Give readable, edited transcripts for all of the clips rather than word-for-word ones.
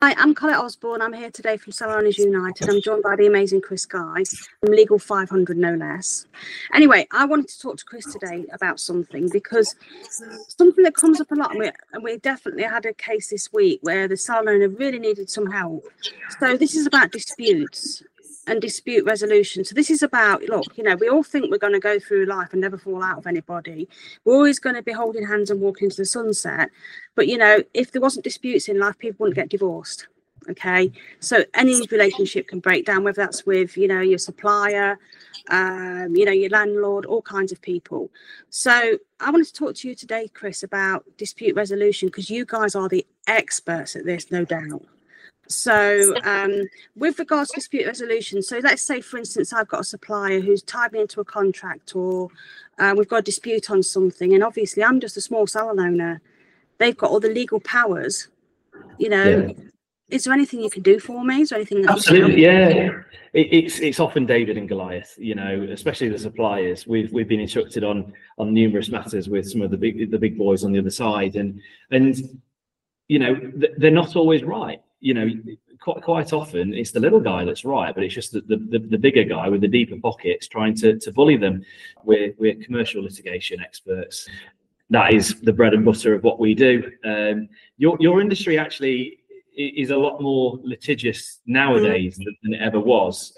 Hi, I'm Colette Osborne. I'm here today from Salon United. I'm joined by the amazing Chris Guy from Legal 500, no less. Anyway, I wanted to talk to Chris today about something, because something that comes up a lot, and we definitely had a case this week where the salon owner really needed some help. So this is about disputes and dispute resolution. So this is about, look, you know, we all think we're going to go through life and never fall out of anybody. We're always going to be holding hands and walking into the sunset. But, you know, if there wasn't disputes in life, people wouldn't get divorced. Okay, so any relationship can break down, whether that's with, you know, your supplier, you know, your landlord, all kinds of people. So I wanted to talk to you today, Chris, about dispute resolution, because you guys are the experts at this, no doubt. So with regards to dispute resolution, so let's say, for instance, I've got a supplier who's tied me into a contract, or we've got a dispute on something, and obviously I'm just a small salon owner. They've got all the legal powers, you know. Yeah. Is there anything you can do for me? Is there anything that absolutely, yeah. It's often David and Goliath, you know, especially the suppliers. We've been instructed on numerous matters with some of the big boys on the other side, and you know, they're not always right. You know, quite often it's the little guy that's right, but it's just the bigger guy with the deeper pockets trying to bully them. We're commercial litigation experts. That is the bread and butter of what we do. Your industry actually is a lot more litigious nowadays than it ever was.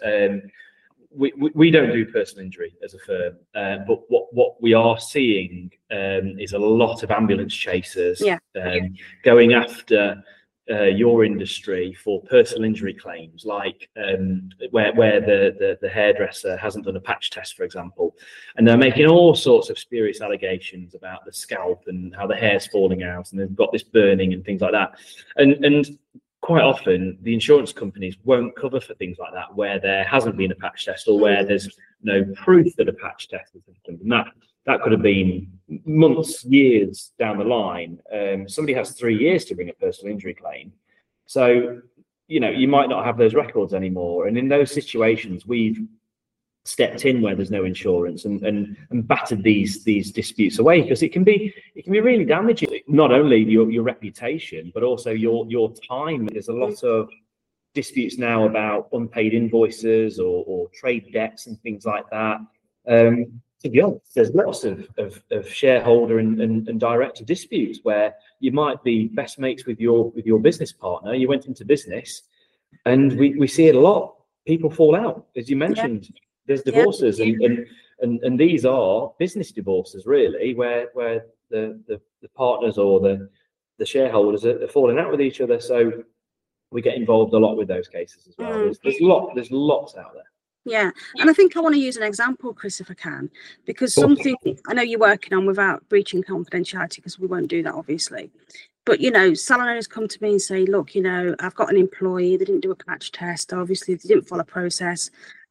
We don't do personal injury as a firm, but what we are seeing is a lot of ambulance chasers going after your industry for personal injury claims, like where the hairdresser hasn't done a patch test, for example, and they're making all sorts of spurious allegations about the scalp and how the hair's falling out, and they've got this burning and things like that, and quite often the insurance companies won't cover for things like that, where there hasn't been a patch test, or where there's no proof that a patch test has been done. And that could have been months, years down the line. Somebody has 3 years to bring a personal injury claim. So, you know, you might not have those records anymore. And in those situations, we've stepped in where there's no insurance and battered these disputes away, because it can be really damaging, not only your reputation, but also your time. There's a lot of disputes now about unpaid invoices or trade debts and things like that. To be honest, there's lots of shareholder and director disputes where you might be best mates with your business partner. You went into business, and we see it a lot. People fall out, as you mentioned. Yeah. There's divorces, and these are business divorces, really, where the partners or the shareholders are falling out with each other. So we get involved a lot with those cases as well. There's lots out there. Yeah, and I think I want to use an example, Chris, if I can, because something I know you're working on without breaching confidentiality, because we won't do that, obviously. But, you know, salon owners come to me and say, look, you know, I've got an employee, they didn't do a patch test, obviously they didn't follow a process.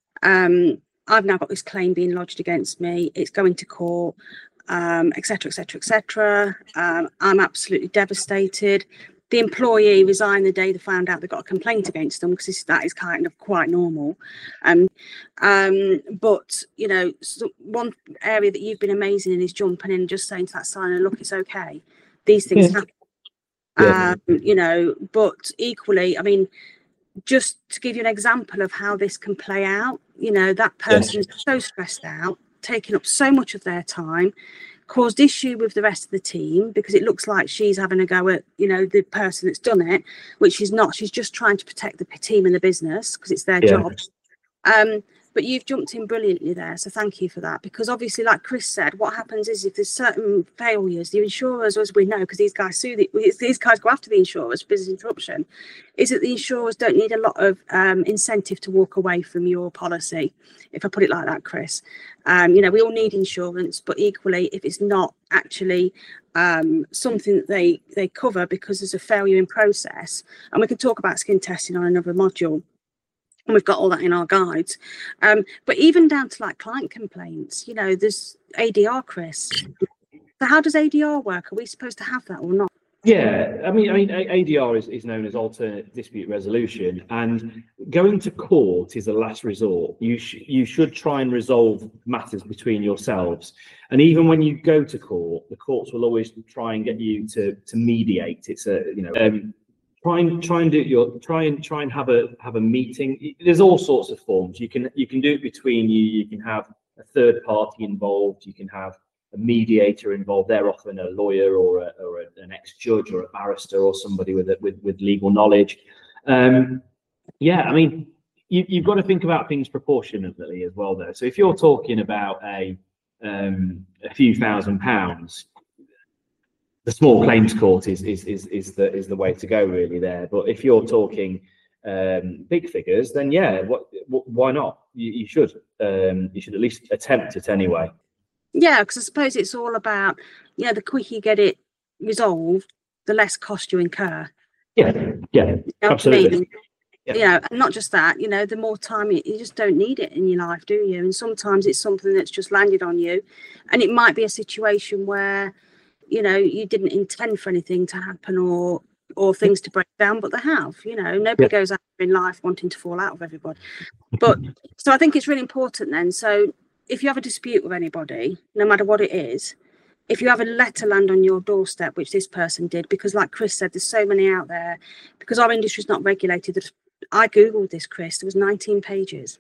I've now got this claim being lodged against me. It's going to court, et cetera, et cetera, et cetera. I'm absolutely devastated. The employee resigned the day they found out they got a complaint against them, because that is kind of quite normal. But, you know, one area that you've been amazing in is jumping in and just saying to that signer, look, it's okay. These things happen. You know, but equally, I mean, just to give you an example of how this can play out, you know, that person is so stressed out, taking up so much of their time, caused issue with the rest of the team, because it looks like she's having a go at, you know, the person that's done it, which she's not. She's just trying to protect the team and the business, because it's their job. But you've jumped in brilliantly there, so thank you for that. Because obviously, like Chris said, what happens is if there's certain failures, the insurers, as we know, because these guys go after the insurers for business interruption, is that the insurers don't need a lot of incentive to walk away from your policy, if I put it like that, Chris. You know, we all need insurance, but equally, if it's not actually something that they cover because there's a failure in process, and we can talk about skin testing on another module, and we've got all that in our guides. But even down to like client complaints, you know, there's ADR, Chris. So how does ADR work? Are we supposed to have that or not? Yeah, I mean, ADR is known as alternate dispute resolution, and going to court is a last resort. You should try and resolve matters between yourselves, and even when you go to court, the courts will always try and get you to mediate. It's try and have a meeting. There's all sorts of forms. You can do it between you. You can have a third party involved. You can have a mediator involved. They're often a lawyer or an ex-judge or a barrister or somebody with legal knowledge. Yeah, I mean, you've got to think about things proportionately as well, though. So if you're talking about a few £1,000s, the small claims court is the way to go, really, there. But if you're talking big figures, then yeah, why not? You should at least attempt it anyway. Yeah, because I suppose it's all about, the quicker you get it resolved, the less cost you incur. Yeah, absolutely. Yeah. And not just that, the more time you just don't need it in your life, do you? And sometimes it's something that's just landed on you, and it might be a situation where you didn't intend for anything to happen or things to break down, but they have. Nobody goes out in life wanting to fall out with everybody. But so I think it's really important then. So if you have a dispute with anybody, no matter what it is, if you have a letter land on your doorstep, which this person did, because like Chris said, there's so many out there, because our industry is not regulated. I Googled this, Chris, there was 19 pages.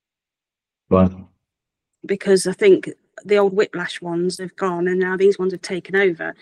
Wow. Because I think the old Whiplash ones have gone and now these ones have taken over.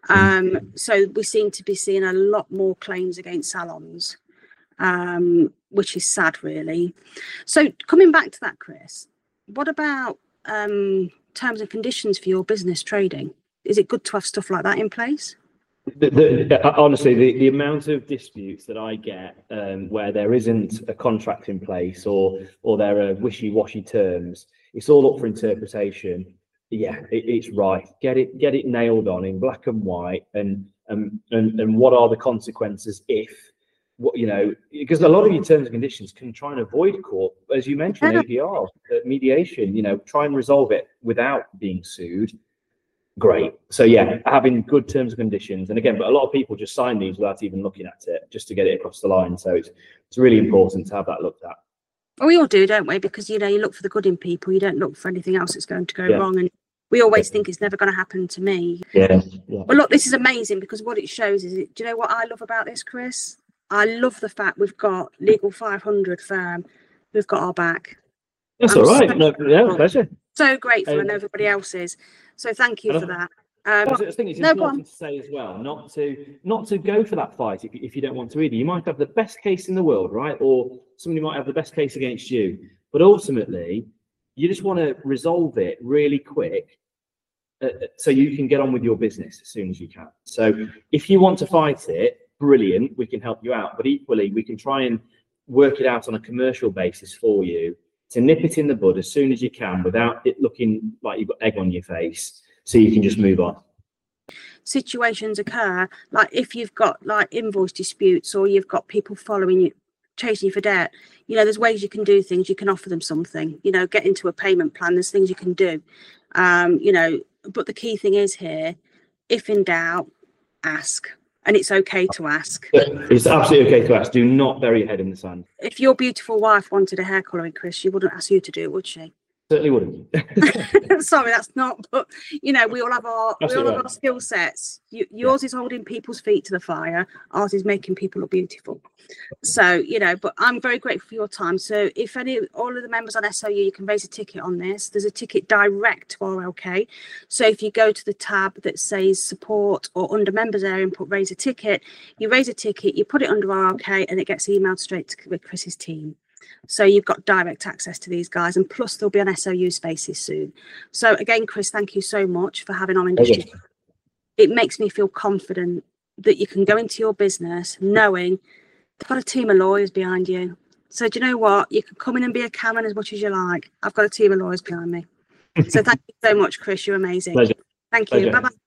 So we seem to be seeing a lot more claims against salons, which is sad, really. So coming back to that, Chris, what about terms and conditions for your business trading? Is it good to have stuff like that in place? Honestly, the amount of disputes that I get where there isn't a contract in place or there are wishy-washy terms, it's all up for interpretation. Yeah, it's right. Get it nailed on in black and white, and what are the consequences if because a lot of your terms and conditions can try and avoid court, as you mentioned, ADR, mediation. Try and resolve it without being sued. Great. So yeah, having good terms and conditions, and again, but a lot of people just sign these without even looking at it, just to get it across the line. So it's really important to have that looked at. Well, we all do, don't we? Because you look for the good in people, you don't look for anything else that's going to go wrong, and we always think it's never going to happen to me. Yeah. Well, look, this is amazing, because what it shows is, do you know what I love about this, Chris? I love the fact we've got Legal 500 firm, we've got our back. That's all right. Pleasure. So grateful, and everybody else is. So thank you for that. I think it's important to say as well, not to go for that fight if you don't want to either. You might have the best case in the world, right? Or somebody might have the best case against you, but ultimately, you just want to resolve it really quick, so you can get on with your business as soon as you can. So if you want to fight it, brilliant, we can help you out. But equally, we can try and work it out on a commercial basis for you to nip it in the bud as soon as you can without it looking like you've got egg on your face, so you can just move on. Situations occur, like if you've got like invoice disputes or you've got people following you, chasing you for debt, there's ways you can do things. You can offer them something, get into a payment plan. There's things you can do, but the key thing is here, if in doubt, ask. And it's okay to ask. It's absolutely okay to ask. Do not bury your head in the sand. If your beautiful wife wanted a hair colouring, Chris, she wouldn't ask you to do it, would she? Certainly wouldn't. Sorry, that's not. But we all have our skill sets. Yours is holding people's feet to the fire. Ours is making people look beautiful. So but I'm very grateful for your time. So if all of the members on SOU, you can raise a ticket on this. There's a ticket direct to RLK. So if you go to the tab that says support or under members area and put raise a ticket, you raise a ticket, you put it under RLK, and it gets emailed straight to Chris's team. So you've got direct access to these guys, and plus they'll be on SOU spaces soon. So again, Chris, thank you so much for having our industry. Okay. It makes me feel confident that you can go into your business knowing they've got a team of lawyers behind you. So do you know what? You can come in and be a canon as much as you like. I've got a team of lawyers behind me. So thank you so much, Chris. You're amazing. Pleasure. Thank you. Bye-bye.